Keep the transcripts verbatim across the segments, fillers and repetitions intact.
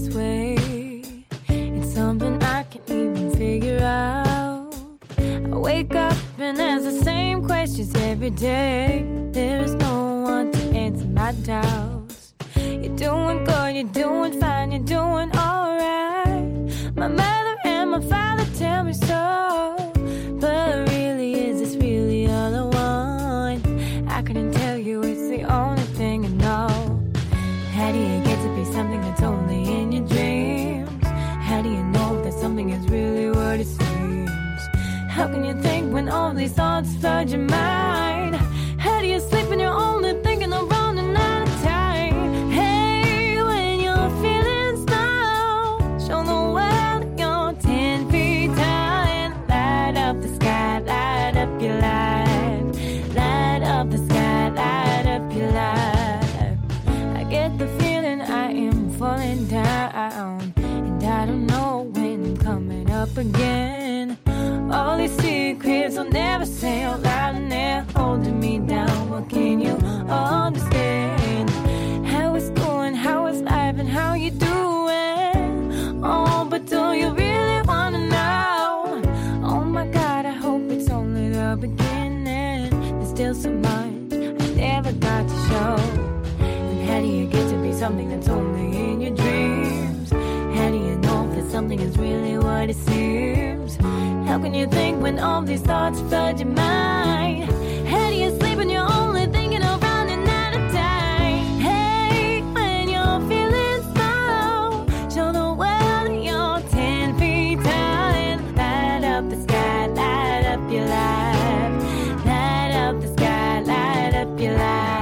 this way. It's something I can't even figure out. I wake up and ask the same questions every day. There's no one to answer my doubts. You're doing good, you're doing fine, you're doing alright. My mother and my father tell me so, but really, is this really all I want? I couldn't tell you, it's the only thing I know. How do you get to be something that's only in your dreams? How do you know that something is really what it seems? How can you think when all these thoughts flood your mind? How do you sleep when you're only thinking of running out of time? Hey, when you're feeling slow, show the world you're ten feet high. Light up the sky, light up your life. Light up the sky, light up your life. I get the feeling I am falling down, and I don't know when I'm coming up again. All these secrets I'll never say out loud, and they're holding me down. What can you understand? How it's going, how it's life, and how you doing? Oh, but do you really wanna know? Oh my God, I hope it's only the beginning. There's still so much I never got to show. And how do you get to be something that's only in your dreams? How do you know that something is really what it seems? How can you think when all these thoughts flood your mind? How do you sleep when you're only thinking of running out of time? Hey, when you're feeling slow, show the world you're ten feet high. Light up the sky, light up your life. Light up the sky, light up your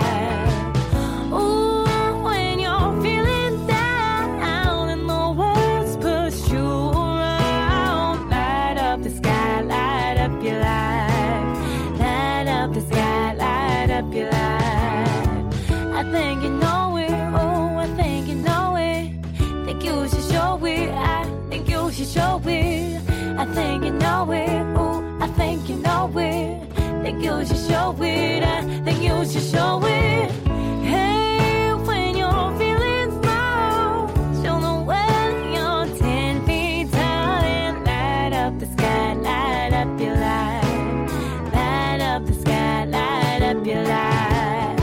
life. Ooh, when you're feeling down and the world's pushed you around, light up the sky, light up your life. Light up the sky, light up your life. I think you know it, oh, I think you know it. Think you should show it, I think you should show it. I think you know it, oh, I think you know it. Think you should show it, I think you should show it. Hey, when you're feeling slow, show the world you're ten feet high. Light up the sky, light up your life. Light up the sky, light up your life.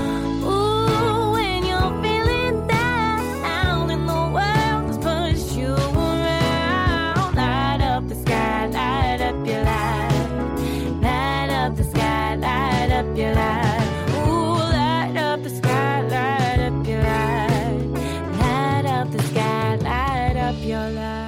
Ooh, when you're feeling down and the world has pushed you around, light up the sky, light up your life. Light up the sky, light up your life. Ooh, light up the sky, light up your life. Light up the sky, light up your life.